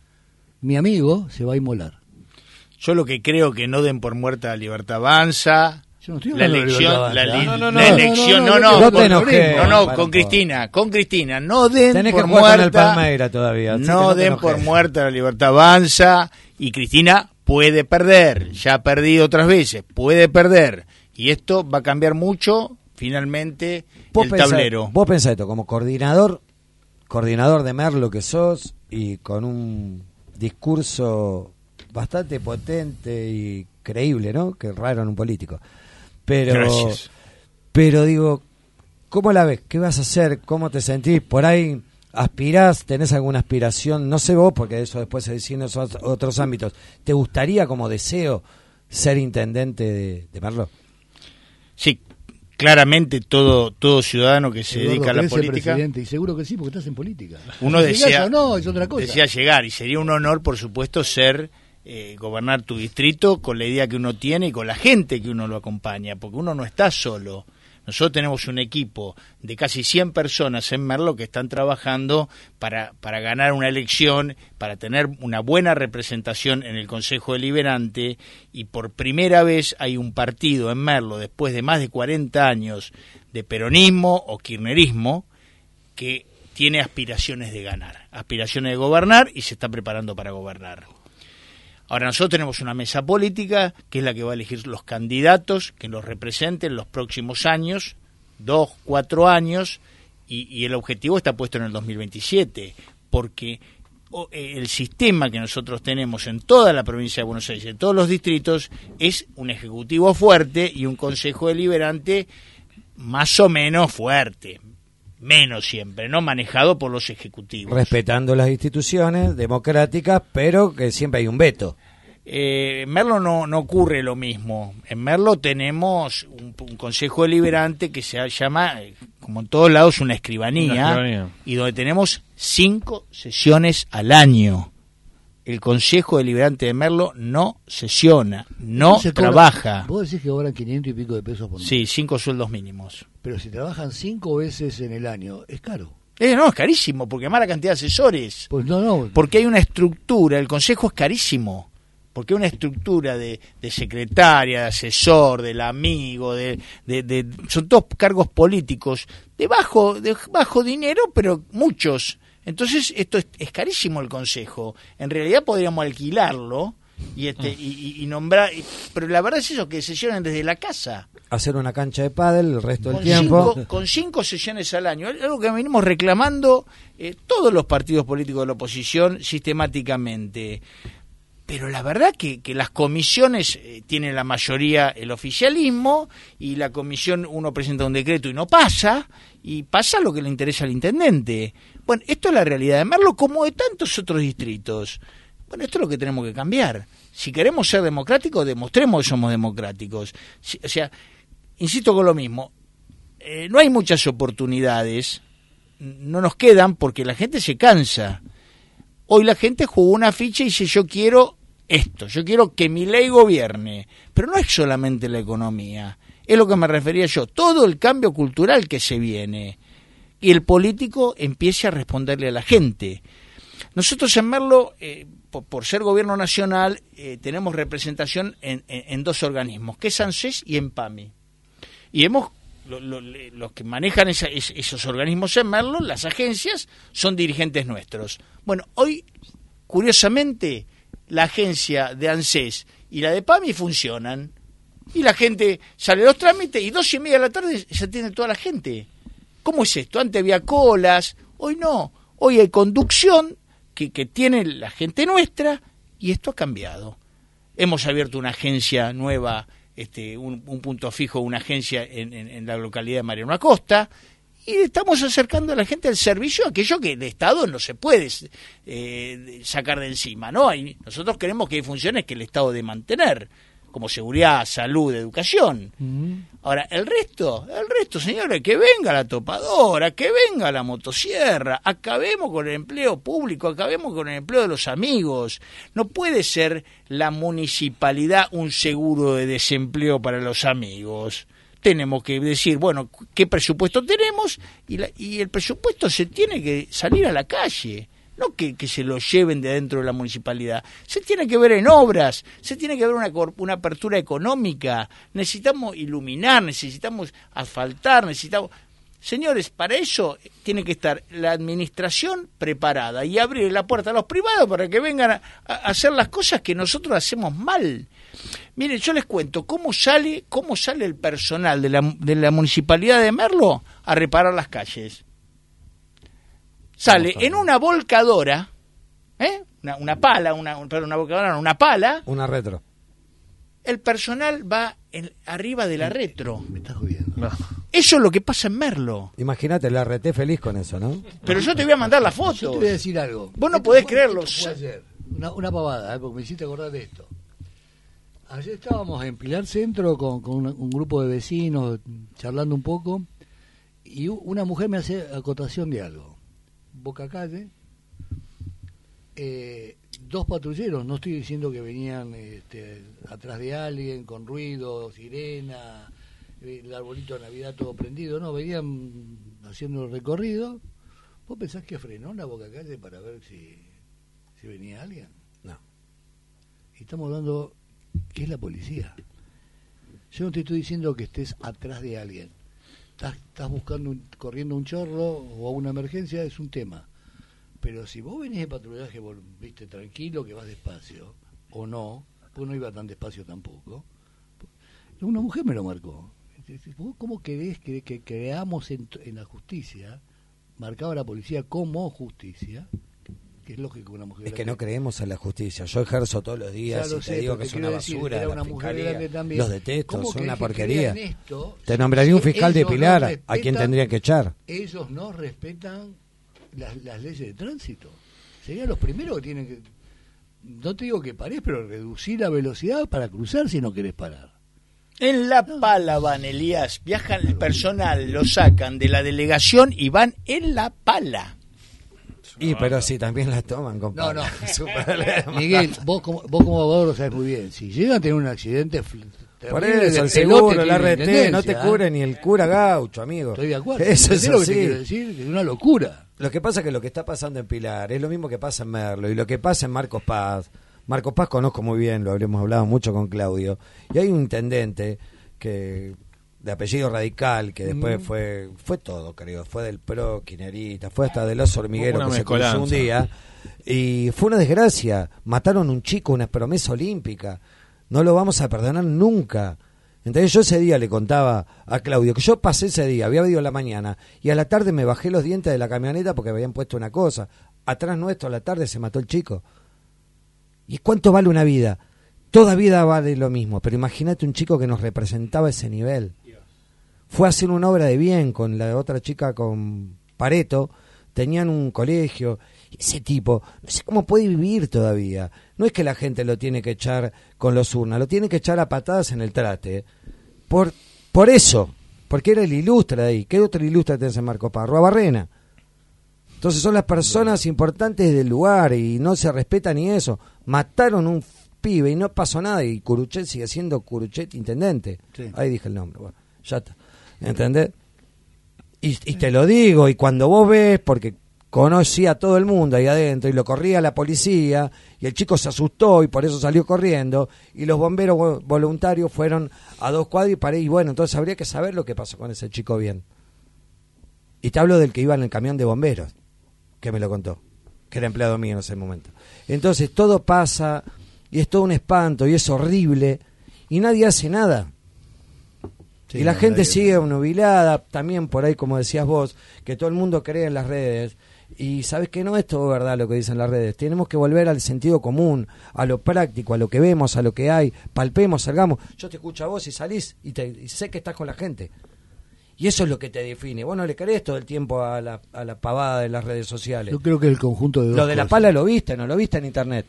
Mi amigo se va a inmolar. Yo lo que creo que no den por muerta la Libertad Avanza. Yo no estoy La hablando de elección, Libertad la, Avanza. li- No, la elección, no te enojes. no, Para con un Cristina, no den Tenés por que jugar con el muerta, Palmeira todavía. así que no te den enojes. por muerta la Libertad Avanza, y Cristina puede perder, ya ha perdido otras veces, puede perder, y esto va a cambiar mucho, finalmente, Vos el pensá- tablero. Vos pensás esto, como coordinador de Merlo que sos, y con un discurso bastante potente y creíble, ¿no? Que raro en un político. Gracias. Pero digo, ¿cómo la ves? ¿Qué vas a hacer? ¿Cómo te sentís? ¿Por ahí aspirás? ¿Tenés alguna aspiración? No sé vos, porque eso después se decide en esos otros ámbitos. ¿Te gustaría como deseo ser intendente de Merlo? Sí, claramente todo ciudadano que se Eduardo, dedica a la ¿querés ser política, presidente? Y seguro que sí, porque estás en política. uno Si desea, eso no, es otra cosa. desea llegar, y sería un honor, por supuesto, gobernar tu distrito con la idea que uno tiene y con la gente que uno lo acompaña, porque uno no está solo. Nosotros tenemos un equipo de casi 100 personas en Merlo que están trabajando para ganar una elección, para tener una buena representación en el Consejo Deliberante, y por primera vez hay un partido en Merlo, después de más de 40 años de peronismo o kirchnerismo, que tiene aspiraciones de ganar, aspiraciones de gobernar, y se está preparando para gobernar. Ahora nosotros tenemos una mesa política que es la que va a elegir los candidatos que los representen los próximos años, 2, 4 años, y el objetivo está puesto en el 2027, porque el sistema que nosotros tenemos en toda la provincia de Buenos Aires, en todos los distritos, es un ejecutivo fuerte y un consejo deliberante más o menos fuerte, menos siempre, no manejado por los ejecutivos. Respetando las instituciones democráticas, pero que siempre hay un veto. En Merlo no ocurre lo mismo. En Merlo tenemos un consejo deliberante que se llama, como en todos lados, una escribanía, y donde tenemos 5 sesiones al año. El consejo deliberante de Merlo no sesiona, no Entonces, trabaja. Vos decís que cobran 500 y pico de pesos por mes. Sí, 5 sueldos mínimos. Pero si trabajan 5 veces en el año, es caro. No, es carísimo, porque además la cantidad de asesores. Pues no. Porque hay una estructura, el consejo es carísimo, porque hay una estructura de secretaria, de asesor, del amigo, son todos cargos políticos de bajo dinero, pero muchos. Entonces esto es carísimo el consejo. En realidad podríamos alquilarlo y nombrar, pero la verdad es eso, que sesionen desde la casa. Hacer una cancha de pádel el resto del tiempo. Con 5 sesiones al año, algo que venimos reclamando todos los partidos políticos de la oposición sistemáticamente. Pero la verdad que las comisiones tienen la mayoría el oficialismo, y la comisión uno presenta un decreto y no pasa, y pasa lo que le interesa al intendente. Bueno, esto es la realidad de Merlo, como de tantos otros distritos. Bueno, esto es lo que tenemos que cambiar. Si queremos ser democráticos, demostremos que somos democráticos. O sea, insisto con lo mismo, no hay muchas oportunidades, no nos quedan porque la gente se cansa. Hoy la gente jugó una ficha y dice: yo quiero esto, yo quiero que mi ley gobierne. Pero no es solamente la economía, es lo que me refería yo, todo el cambio cultural que se viene, y el político empiece a responderle a la gente. Nosotros en Merlo, por ser gobierno nacional, tenemos representación en 2 organismos, que es ANSES y EMPAMI. Y los que manejan esos organismos en Merlo, las agencias, son dirigentes nuestros. Bueno, hoy, curiosamente, la agencia de ANSES y la de PAMI funcionan, y la gente sale a los trámites y 2:30 de la tarde se atiende toda la gente. ¿Cómo es esto? Antes había colas, hoy no. Hoy hay conducción que tiene la gente nuestra, y esto ha cambiado. Hemos abierto una agencia nueva, un punto fijo, una agencia en la localidad de Mariano Acosta, y estamos acercando a la gente al servicio, aquello que el Estado no se puede sacar de encima, ¿no? Nosotros queremos que hay funciones que el Estado debe mantener, como seguridad, salud, educación. Ahora, el resto, señores, que venga la topadora, que venga la motosierra, acabemos con el empleo público, acabemos con el empleo de los amigos. No puede ser la municipalidad un seguro de desempleo para los amigos. Tenemos que decir, bueno, qué presupuesto tenemos, y el presupuesto se tiene que salir a la calle. No que se lo lleven de dentro de la municipalidad. Se tiene que ver en obras, se tiene que ver una apertura económica. Necesitamos iluminar, necesitamos asfaltar, necesitamos... Señores, para eso tiene que estar la administración preparada y abrir la puerta a los privados para que vengan a hacer las cosas que nosotros hacemos mal. Miren, yo les cuento cómo sale el personal de la municipalidad de Merlo a reparar las calles. Sale en una volcadora, una pala, una pala. Una retro. El personal va arriba de la retro. Me estás jodiendo. No. Eso es lo que pasa en Merlo. Imagínate, la RT feliz con eso, ¿no? Pero yo te voy a mandar la foto. Yo te voy a decir algo. Vos no podés creerlo. Esto fue ayer. Una pavada, porque me hiciste acordar de esto. Ayer estábamos en Pilar Centro con un grupo de vecinos charlando un poco, y una mujer me hace acotación de algo. Boca Calle, 2 patrulleros, no estoy diciendo que venían atrás de alguien con ruido, sirena, el arbolito de Navidad todo prendido, no, venían haciendo el recorrido. ¿Vos pensás que frenó la Boca Calle para ver si venía alguien? No. Y estamos hablando que es la policía. Yo no te estoy diciendo que estés atrás de alguien. Estás buscando, corriendo un chorro o una emergencia, es un tema. Pero si vos venís de patrullaje, vos viste tranquilo, que vas despacio, o no, pues no iba tan despacio tampoco. Una mujer me lo marcó. ¿Vos cómo querés que creamos en la justicia? Marcaba la policía como justicia, que es lógico una mujer. Es que no creemos en la justicia. Yo ejerzo todos los días y te digo que es una basura. Era una mujer grande también. Los detesto, son una porquería. Te nombraría un fiscal de Pilar a quien tendría que echar. Ellos no respetan las leyes de tránsito. Serían los primeros que tienen que, no te digo que pares, pero reducir la velocidad para cruzar si no querés parar. En La Pala van, Elías, viajan el personal, lo sacan de la delegación y van en La Pala. Y pero sí, también la toman, compadre. No. Miguel, vos como abogado lo sabes muy bien. Si llegan a tener un accidente... Por eso, el seguro, la RT, no te cubre ni el cura gaucho, amigo. Estoy de acuerdo. Eso es lo que te quiero decir, es una locura. Lo que pasa es que lo que está pasando en Pilar es lo mismo que pasa en Merlo y lo que pasa en Marcos Paz. Marcos Paz conozco muy bien, lo habremos hablado mucho con Claudio. Y hay un intendente que de apellido Radical, que después fue todo, creo. Fue del PRO, kirchnerista, fue hasta de los hormigueros que se cruzó un día. Y fue una desgracia. Mataron a un chico, una promesa olímpica. No lo vamos a perdonar nunca. Entonces yo ese día le contaba a Claudio que yo pasé ese día, había ido a la mañana, y a la tarde me bajé los dientes de la camioneta porque me habían puesto una cosa. Atrás nuestro a la tarde se mató el chico. ¿Y cuánto vale una vida? Toda vida vale lo mismo, pero imagínate un chico que nos representaba ese nivel. Fue a hacer una obra de bien con la otra chica, con Pareto, tenían un colegio. Ese tipo, no sé cómo puede vivir todavía. No es que la gente lo tiene que echar con los urnas, lo tiene que echar a patadas en el trate. Por eso, porque era el ilustre de ahí. ¿Qué otro ilustre tenés en Marco Parro? A Barrena. Entonces son las personas importantes del lugar y no se respeta ni eso. Mataron un pibe y no pasó nada, y Curuchet sigue siendo Curuchet intendente. Sí. Ahí dije el nombre, bueno, ya está. ¿Entendés? Y te lo digo, y cuando vos ves, porque conocía a todo el mundo ahí adentro y lo corría la policía y el chico se asustó y por eso salió corriendo, y los bomberos voluntarios fueron a 2 cuadras y paré, y bueno, entonces habría que saber lo que pasó con ese chico bien. Y te hablo del que iba en el camión de bomberos, que me lo contó, que era empleado mío en ese momento. Entonces todo pasa y es todo un espanto y es horrible y nadie hace nada. Sí, y la gente sigue nubilada, también por ahí, como decías vos, que todo el mundo cree en las redes. Y sabes que no es todo verdad lo que dicen las redes. Tenemos que volver al sentido común, a lo práctico, a lo que vemos, a lo que hay. Palpemos, salgamos. Yo te escucho a vos y salís y sé que estás con la gente. Y eso es lo que te define. Vos no le crees todo el tiempo a la pavada de las redes sociales. Yo creo que el conjunto de dos Lo de cosas. la pala lo viste, no lo viste en internet.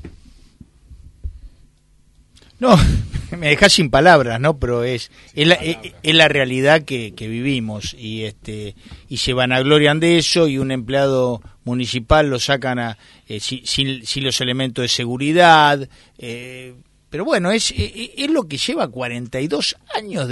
No, me dejás sin palabras, ¿no? Pero es la realidad que vivimos, y se vanaglorian de eso, y un empleado municipal lo sacan sin los elementos de seguridad, pero bueno, es lo que lleva 42 años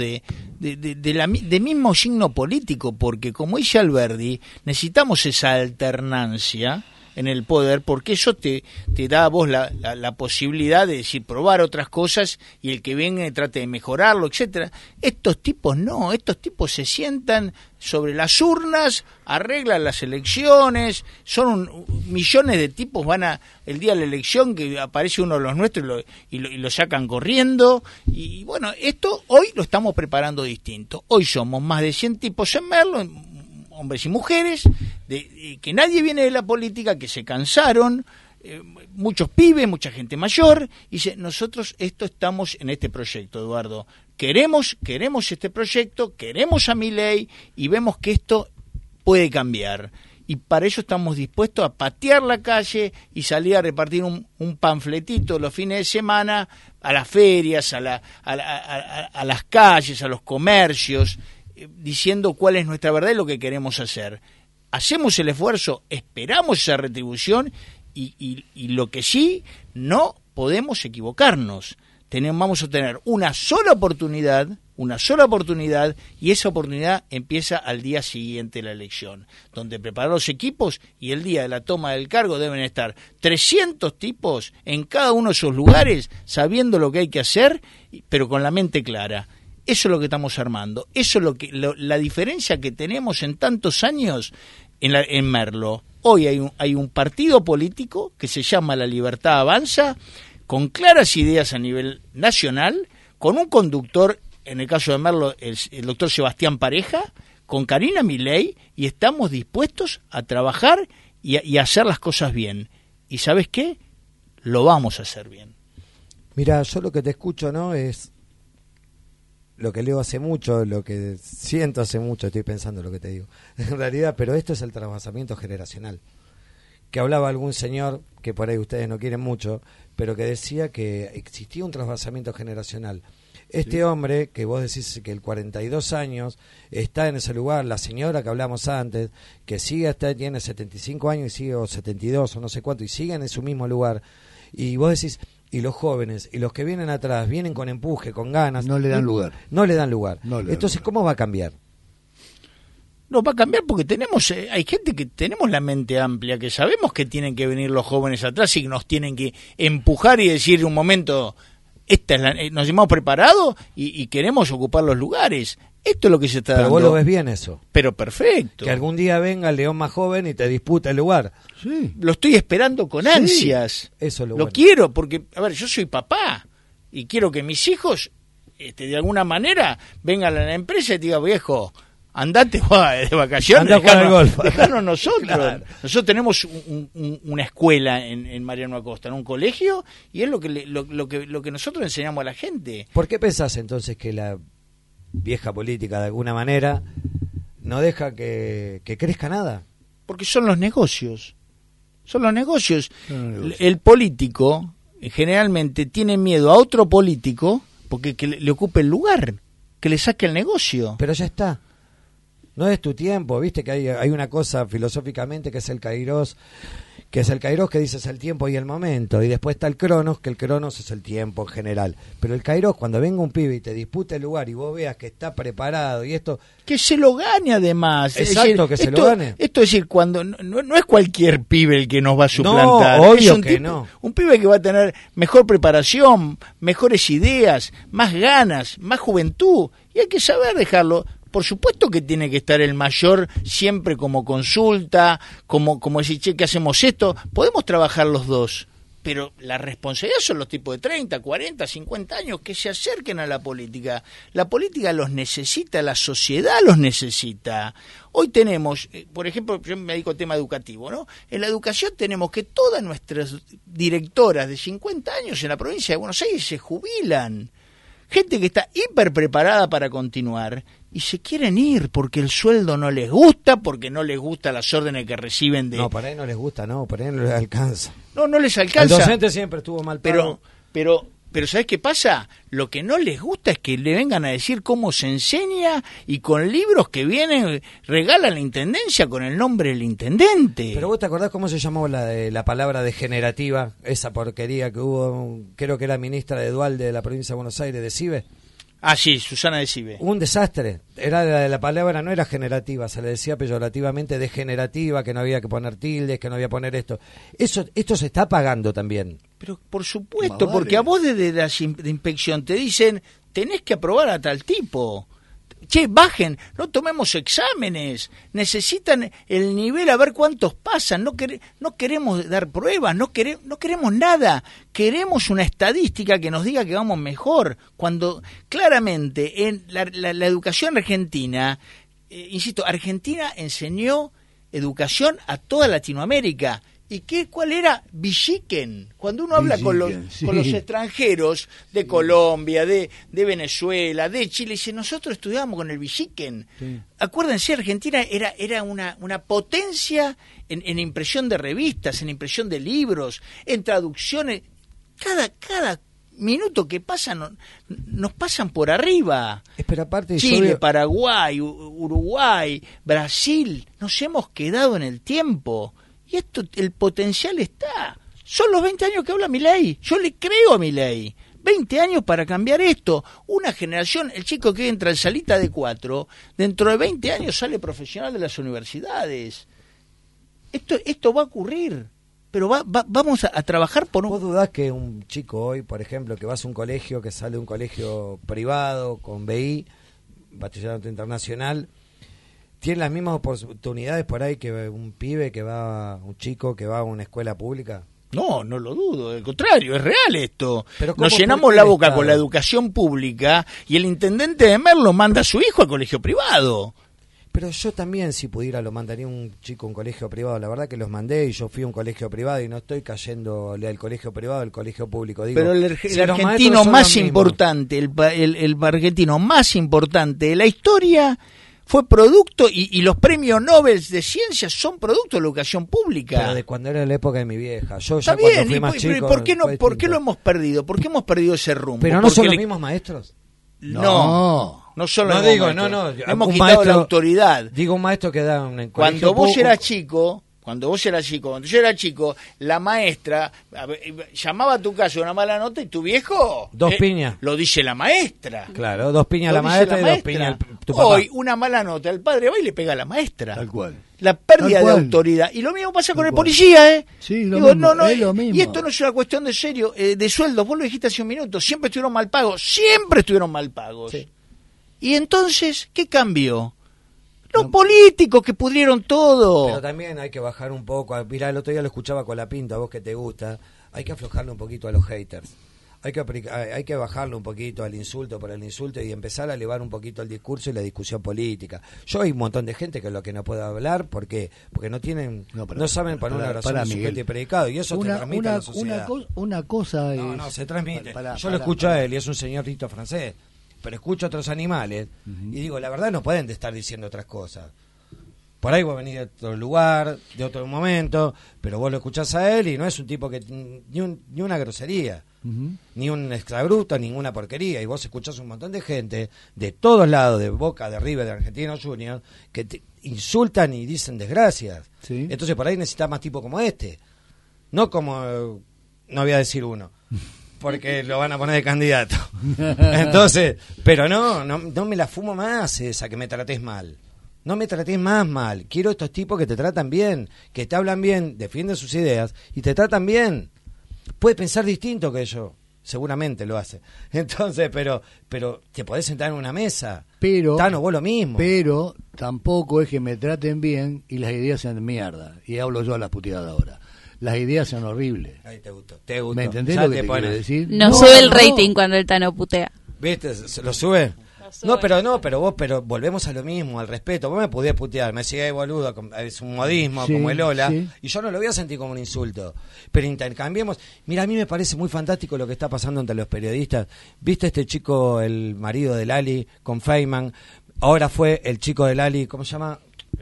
de mismo signo político, porque como dice Alberdi, necesitamos esa alternancia en el poder, porque eso te da a vos la posibilidad de decir, probar otras cosas, y el que venga trate de mejorarlo, etcétera. Estos tipos no, estos tipos se sientan sobre las urnas, arreglan las elecciones, son millones de tipos, van el día de la elección que aparece uno de los nuestros y lo sacan corriendo, y bueno, esto hoy lo estamos preparando distinto. Hoy somos más de 100 tipos en Merlo, hombres y mujeres, que nadie viene de la política, que se cansaron, muchos pibes, mucha gente mayor, y dice, nosotros estamos en este proyecto, Eduardo, queremos este proyecto, queremos a Milei, y vemos que esto puede cambiar, y para eso estamos dispuestos a patear la calle y salir a repartir un panfletito los fines de semana a las ferias, a las calles, a los comercios, diciendo cuál es nuestra verdad y lo que queremos hacer. Hacemos el esfuerzo, esperamos esa retribución, y lo que sí, no podemos equivocarnos. Vamos a tener una sola oportunidad, y esa oportunidad empieza al día siguiente de la elección, donde preparar los equipos, y el día de la toma del cargo deben estar 300 tipos en cada uno de esos lugares, sabiendo lo que hay que hacer, pero con la mente clara. Eso es lo que estamos armando. Eso es la diferencia que tenemos en tantos años en Merlo. Hoy hay un partido político que se llama La Libertad Avanza, con claras ideas a nivel nacional, con un conductor, en el caso de Merlo, el doctor Sebastián Pareja, con Karina Milei, y estamos dispuestos a trabajar y a hacer las cosas bien. ¿Y sabes qué? Lo vamos a hacer bien. Mira, yo lo que te escucho, ¿no?, es lo que leo hace mucho, lo que siento hace mucho, estoy pensando lo que te digo, en realidad, pero esto es el trasvasamiento generacional, que hablaba algún señor, que por ahí ustedes no quieren mucho, pero que decía que existía un trasvasamiento generacional. Este hombre, que vos decís que el 42 años está en ese lugar, la señora que hablamos antes, que tiene 75 años y sigue, o 72 o no sé cuánto, y sigue en su mismo lugar, y vos decís, y los jóvenes, y los que vienen atrás, vienen con empuje, con ganas. No le dan lugar. No le dan lugar. Entonces, ¿cómo va a cambiar? No, va a cambiar porque hay gente que tenemos la mente amplia, que sabemos que tienen que venir los jóvenes atrás y que nos tienen que empujar y decir en un momento, nos hemos preparado y queremos ocupar los lugares. Esto es lo que se está Pero dando. vos lo ves bien eso. Pero perfecto. Que algún día venga el león más joven y te disputa el lugar. Sí. Lo estoy esperando con ansias. Eso es lo Lo bueno. quiero porque, a ver, yo soy papá y quiero que mis hijos, de alguna manera, vengan a la empresa y te digan, viejo, andate de vacaciones, Andá a jugar al golf. dejarnos nosotros. Claro. Nosotros tenemos una escuela en Mariano Acosta, en un colegio, y es lo que nosotros enseñamos a la gente. ¿Por qué pensás entonces que la vieja política de alguna manera no deja que crezca nada? Porque son los negocios. Son los negocios. Son los negocios. El político generalmente tiene miedo a otro político porque que le ocupe el lugar, que le saque el negocio. Pero ya está. No es tu tiempo, viste que hay una cosa filosóficamente que es el kairos, que dice es el tiempo y el momento, y después está el cronos, que el cronos es el tiempo en general. Pero el kairos, cuando venga un pibe y te dispute el lugar y vos veas que está preparado y esto... Que se lo gane además. Exacto, que se lo gane. Esto es decir, cuando no es cualquier pibe el que nos va a suplantar. No, obvio es un que tipo, no. Un pibe que va a tener mejor preparación, mejores ideas, más ganas, más juventud, y hay que saber dejarlo. Por supuesto que tiene que estar el mayor siempre como consulta, como decir, che, ¿qué hacemos esto? Podemos trabajar los dos, pero la responsabilidad son los tipos de 30, 40, 50 años que se acerquen a la política. La política los necesita, la sociedad los necesita. Hoy tenemos, por ejemplo, yo me dedico al tema educativo, ¿no? En la educación tenemos que todas nuestras directoras de 50 años en la provincia de Buenos Aires se jubilan. Gente que está hiper preparada para continuar y se quieren ir porque el sueldo no les gusta, porque no les gustan las órdenes que reciben de... No, por ahí no les gusta, no, por ahí no les alcanza. No les alcanza. El docente siempre estuvo mal pago. Pero ¿sabés qué pasa? Lo que no les gusta es que le vengan a decir cómo se enseña y con libros que vienen, regalan la intendencia con el nombre del intendente. Pero vos te acordás cómo se llamó la palabra degenerativa, esa porquería que hubo, creo que era ministra de Dualde de la provincia de Buenos Aires, de CIBE. Ah, sí, Susana de Cibe. Un desastre. Era la palabra no era generativa, se le decía peyorativamente degenerativa, que no había que poner tildes, que no había que poner esto. Esto se está pagando también. Pero por supuesto, Vale. porque a vos desde la inspección te dicen, tenés que aprobar a tal tipo. Che, bajen, no tomemos exámenes, necesitan el nivel a ver cuántos pasan, no queremos dar pruebas, no queremos nada, queremos una estadística que nos diga que vamos mejor, cuando claramente en la educación argentina, insisto, Argentina enseñó educación a toda Latinoamérica. ¿Y cuál era? Villiquen. Cuando uno habla con los extranjeros de Colombia, de Venezuela, de Chile, dice, nosotros estudiábamos con el Villiquen. Sí. Acuérdense, Argentina era una potencia en impresión de revistas, en impresión de libros, en traducciones. Cada minuto que pasa nos pasan por arriba. Pero aparte, Chile, Paraguay, Uruguay, Brasil, nos hemos quedado en el tiempo. Y esto, el potencial está. Son los 20 años que habla Milei. Yo le creo a Milei. 20 años para cambiar esto. Una generación, el chico que entra en salita de 4, dentro de 20 años sale profesional de las universidades. Esto va a ocurrir. Pero vamos a trabajar por un... ¿Vos dudás que un chico hoy, por ejemplo, que vas a un colegio, que sale de un colegio privado, con BI, Bachillerato Internacional, tiene las mismas oportunidades por ahí que un chico que va a una escuela pública? No lo dudo, al contrario, es real esto. Pero nos llenamos la boca con la educación pública y el intendente de Merlo manda a su hijo al colegio privado. Pero yo también, si pudiera, lo mandaría un chico a un colegio privado. La verdad que los mandé y yo fui a un colegio privado y no estoy cayéndole al colegio privado, al colegio público. Digo, pero el argentino más importante, el argentino más importante de la historia fue producto, y los premios Nobel de ciencias son producto de la educación pública. Pero de cuando era la época de mi vieja. Yo Está ya bien, cuando fui más chico... ¿Por qué lo hemos perdido? ¿Por qué hemos perdido ese rumbo? ¿Pero no son los mismos maestros? No son los mismos maestros. No. Hemos quitado la autoridad. Digo, un maestro que da un Cuando vos eras chico, cuando yo era chico, la maestra llamaba a tu casa una mala nota y tu viejo... 2 piñas. Lo dice la maestra. Claro, 2 piñas la maestra y 2 piñas tu papá. Hoy, una mala nota, el padre va y le pega a la maestra. Tal cual. La pérdida de autoridad. Y lo mismo pasa con el policía, ¿eh? Sí, es lo mismo. Y esto no es una cuestión de serio, de sueldos. Vos lo dijiste hace un minuto. Siempre estuvieron mal pagos. Sí. Y entonces, ¿qué cambió? Los políticos que pudrieron todo. Pero también hay que bajar un poco. Mirá, el otro día lo escuchaba con la pinta, a vos que te gusta. Hay que aflojarle un poquito a los haters. Hay que bajarle un poquito al insulto por el insulto y empezar a elevar un poquito el discurso y la discusión política. Yo hay un montón de gente que es lo que no puede hablar porque no tienen, no saben poner una oración de sujeto y predicado, y eso se transmite a la sociedad. Una cosa es... No, se transmite. Yo lo escucho a él y es un señorito francés, pero escucho a otros animales y digo, la verdad no pueden estar diciendo otras cosas. Por ahí vos venís de otro lugar, de otro momento, pero vos lo escuchás a él y no es un tipo que ni una grosería, ni un extrabruto, ninguna porquería. Y vos escuchás un montón de gente de todos lados, de Boca, de River, de Argentinos Juniors, que te insultan y dicen desgracias. ¿Sí? Entonces por ahí necesitas más tipo como este. No como, no voy a decir uno, porque lo van a poner de candidato. Entonces, pero no me la fumo más esa que me trates mal. No me trates más mal. Quiero estos tipos que te tratan bien, que te hablan bien, defienden sus ideas y te tratan bien. Puede pensar distinto que yo, seguramente lo hace. Entonces, pero te podés sentar en una mesa. Pero Tano, vos lo mismo. Pero tampoco es que me traten bien y las ideas sean mierda. Y hablo yo a la puteada ahora. Las ideas son horribles. Ahí te gustó. ¿Me entendés lo que te quiero decir? No sube el rating cuando el Tano putea. ¿Viste? ¿Lo sube? No, pero volvemos a lo mismo, al respeto. Vos me podías putear, me decís, boludo, es un modismo, como el hola, y yo no lo voy a sentir como un insulto. Pero intercambiemos. Mira, a mí me parece muy fantástico lo que está pasando entre los periodistas. ¿Viste este chico, el marido de Lali, con Feynman? Ahora fue el chico de Lali, ¿cómo se llama?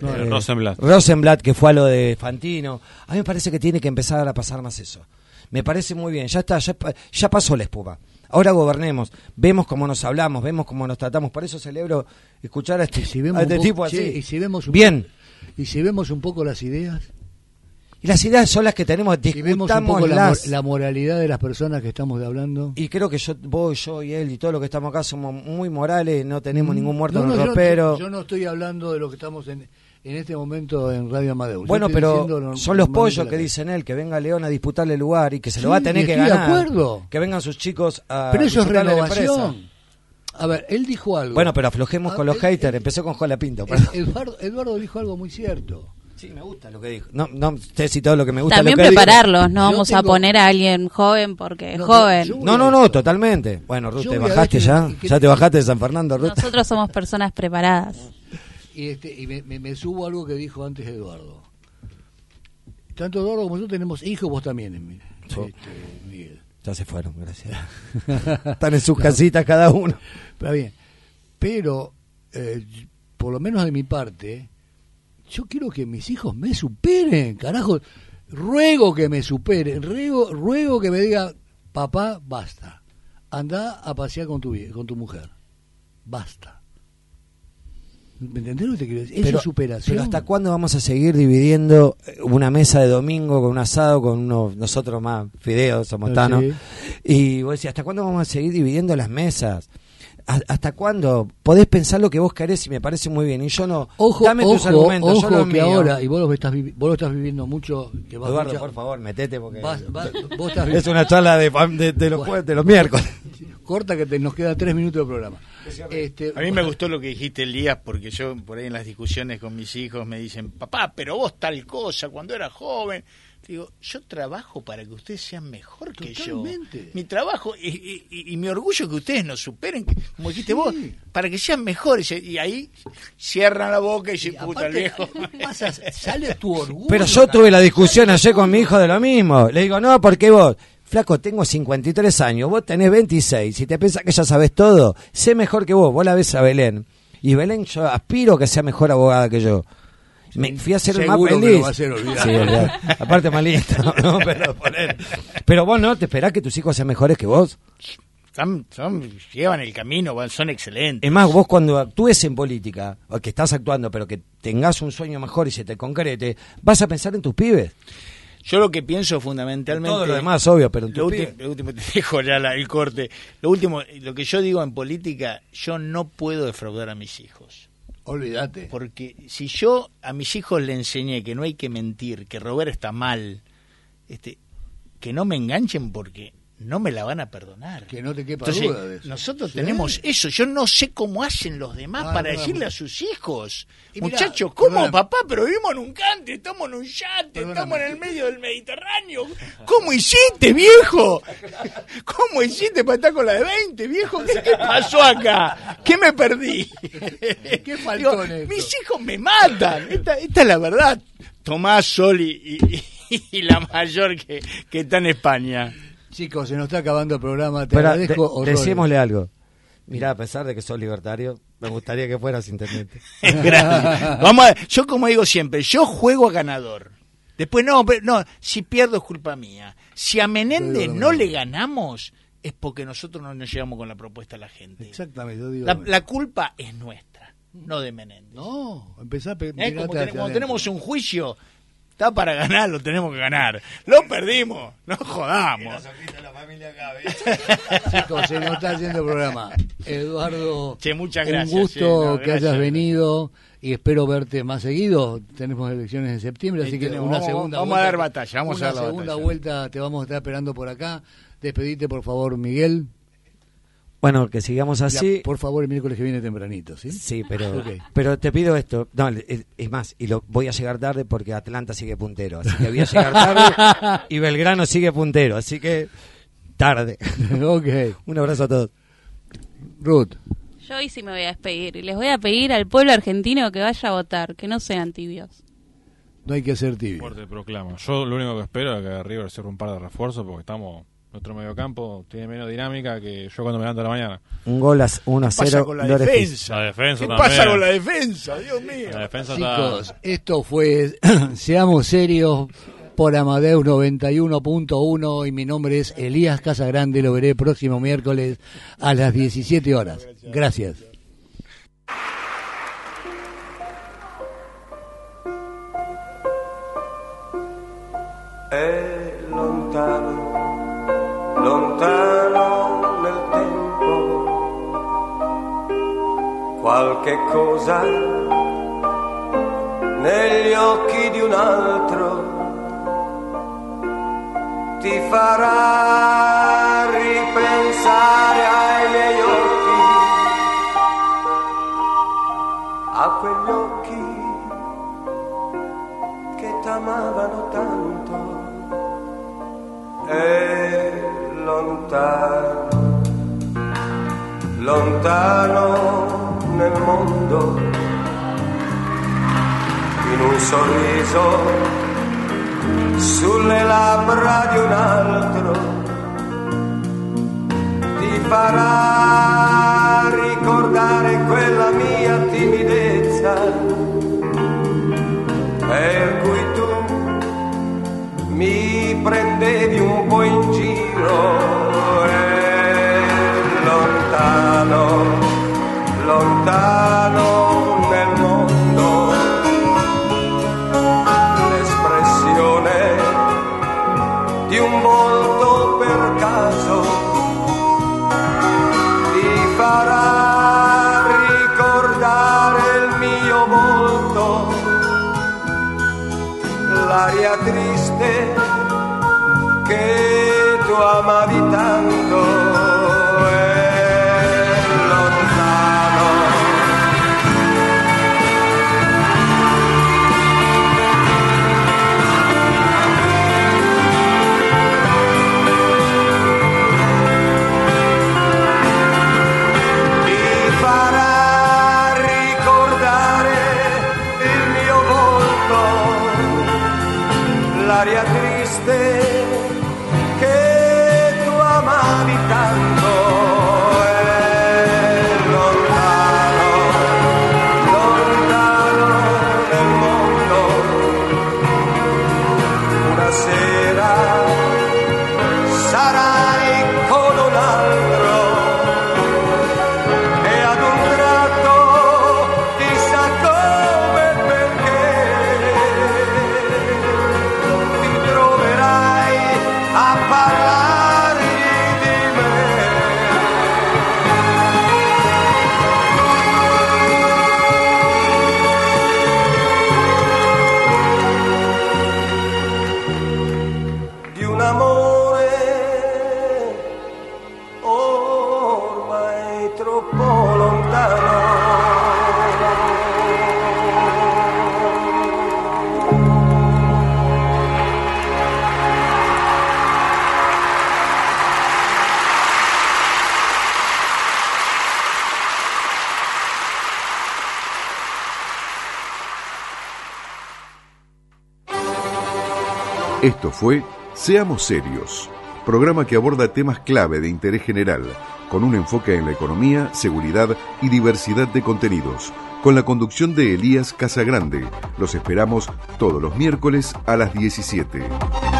Rosenblatt, que fue a lo de Fantino. A mí me parece que tiene que empezar a pasar más eso. Me parece muy bien, ya está, ya pasó la espuma. Ahora gobernemos, vemos cómo nos hablamos, vemos cómo nos tratamos. Por eso celebro escuchar a este tipo así. Y si vemos bien. Y si vemos un poco las ideas. Y las ideas son las que tenemos, discutamos un poco la moralidad de las personas que estamos hablando. Y creo que yo y él y todo lo que estamos acá somos muy morales, no tenemos ningún muerto en el ropero. Yo no estoy hablando de lo que estamos en este momento en Radio Amadeus. Bueno, pero son los pollos que dicen él, que venga León a disputarle el lugar y que se lo va a tener que ganar. Estoy de acuerdo. Que vengan sus chicos a pero eso es renovación. A ver, él dijo algo. Bueno, pero aflojemos con los haters. Empezó con Jola Pinto. Eduardo dijo algo muy cierto. Sí, me gusta lo que dijo. No sé si todo lo que me gusta. También lo que prepararlos, no vamos a poner a alguien joven porque es joven. No, totalmente. Bueno, Ruth, ¿te bajaste ya? ¿Ya te bajaste de San Fernando, Ruth? Nosotros somos personas preparadas. Y me subo a algo que dijo antes Eduardo. Tanto Eduardo como yo tenemos hijos, vos también, Miguel. Ya se fueron, gracias. Están en sus casitas cada uno. Está bien. Pero, por lo menos de mi parte, yo quiero que mis hijos me superen, carajo. Ruego que me superen, ruego que me diga, papá, basta. Andá a pasear con tu mujer. Basta. ¿Me entendés lo que te quiero decir? Eso es superación. Pero ¿hasta cuándo vamos a seguir dividiendo una mesa de domingo con un asado, con nosotros más fideos, somos tanos? Sí. Y vos decís, ¿hasta cuándo vamos a seguir dividiendo las mesas? ¿Hasta cuándo? Podés pensar lo que vos querés y me parece muy bien. Y yo no... Dame tus argumentos, yo lo mío. Ahora, y vos lo estás viviendo mucho... Que vas Eduardo, por favor, metete porque... Vos estás es una charla de los miércoles. Corta que nos quedan 3 minutos de programa. A mí me gustó lo que dijiste, Elías, porque yo por ahí en las discusiones con mis hijos me dicen, papá, pero vos tal cosa, cuando era joven. Digo, yo trabajo para que ustedes sean mejor que yo. Mi trabajo y mi orgullo que ustedes nos superen, como dijiste vos, para que sean mejores. Y ahí cierran la boca y se puta el viejo. Sale tu orgullo. Pero yo tuve la discusión ayer con mi hijo de lo mismo. Le digo, no, porque vos... Flaco, tengo 53 años, vos tenés 26, si te pensás que ya sabés todo, sé mejor que vos ves a Belén, y Belén yo aspiro que sea mejor abogada que yo. Me fui a hacer el más feliz. Aparte más listo, no, pero vos no, ¿te esperás que tus hijos sean mejores que vos? Llevan el camino, son excelentes. Es más, vos cuando actúes en política, o que estás actuando, pero que tengas un sueño mejor y se te concrete, vas a pensar en tus pibes. Yo lo que pienso fundamentalmente... Todo lo demás, obvio, pero lo último, te dejo ya el corte. Lo que yo digo en política, yo no puedo defraudar a mis hijos. Olvídate. Porque si yo a mis hijos le enseñé que no hay que mentir, que robar está mal, que no me enganchen porque no me la van a perdonar. Que no te quepa Entonces, duda de eso. nosotros ¿Sí? tenemos eso. Yo no sé cómo hacen los demás para perdón. decirle a sus hijos, Y mirá, muchachos, ¿cómo, perdón. papá? Pero vivimos en un country, estamos en un yate, Perdóname. estamos en el medio del Mediterráneo. ¿Cómo hiciste, viejo? ¿Cómo hiciste para estar con la de 20, viejo? ¿Qué pasó acá? ¿Qué me perdí? ¿Qué faltó en esto? Mis hijos me matan. Esta es la verdad. Tomás, Sol y la mayor que está en España. Chicos, se nos está acabando el programa. Te Pero agradezco horrores. decímosle algo. Mirá, a pesar de que sos libertario, me gustaría que fueras intendente. Gracias. Yo como digo siempre, yo juego a ganador. Después no, si pierdo es culpa mía. Si a Menéndez no le ganamos, es porque nosotros no nos llevamos con la propuesta a la gente. Exactamente, yo digo. La culpa es nuestra, no de Menéndez. No, empezá a Como tenemos un juicio, está para ganar, lo tenemos que ganar. Lo perdimos, no jodamos. Chicos, se nos está haciendo el programa. Eduardo, Che, muchas gracias. un gusto que gracias. hayas venido y espero verte más seguido. Tenemos elecciones en septiembre, así que vamos a dar batalla, vamos a dar la segunda batalla. vuelta te vamos a estar esperando por acá. Despedite, por favor, Miguel. Bueno, que sigamos así. Ya, por favor, el miércoles que viene tempranito, ¿sí? Sí, pero, Ok. pero te pido esto. No, es más, y voy a llegar tarde porque Atlanta sigue puntero. Así que voy a llegar tarde y Belgrano sigue puntero. Así que tarde. Ok. Un abrazo a todos. Ruth. Yo hoy sí me voy a despedir y les voy a pedir al pueblo argentino que vaya a votar, que no sean tibios. No hay que ser tibio. Fuerte proclama. Yo lo único que espero es que River cierre un par de refuerzos porque nuestro mediocampo tiene menos dinámica que yo cuando me levanto a la mañana. Un gol a 1-0. pasa con la Lore defensa? La defensa ¿Qué también. pasa con la defensa? Dios mío. La defensa Chicos, esto fue Seamos Serios por Amadeus 91.1 y mi nombre es Elías Casagrande. Lo veré próximo miércoles a las 17 horas. Gracias. È lontano, lontano nel tempo, qualche cosa negli occhi di un altro ti farà ripensare ai miei occhi, a quegli occhi che t'amavano tanto. È lontano, lontano nel mondo, in un sorriso sulle labbra di un altro ti farà ricordare quella mia timidezza per cui tu mi prendevi un po' in giro. È lontano, lontano nel mondo l'espressione di un volto per caso ti farà ricordare il mio volto, l'aria triste che tu amavi tanto. È lontano, ti farà ricordare il mio volto, l'aria triste che tu amavi tanto. È lontano, lontano nel mondo, una sera sarai con un altro e ad un tratto chissà come e perché ti Esto fue Seamos Serios, programa que aborda temas clave de interés general, con un enfoque en la economía, seguridad y diversidad de contenidos, con la conducción de Elías Casagrande. Los esperamos todos los miércoles a las 17.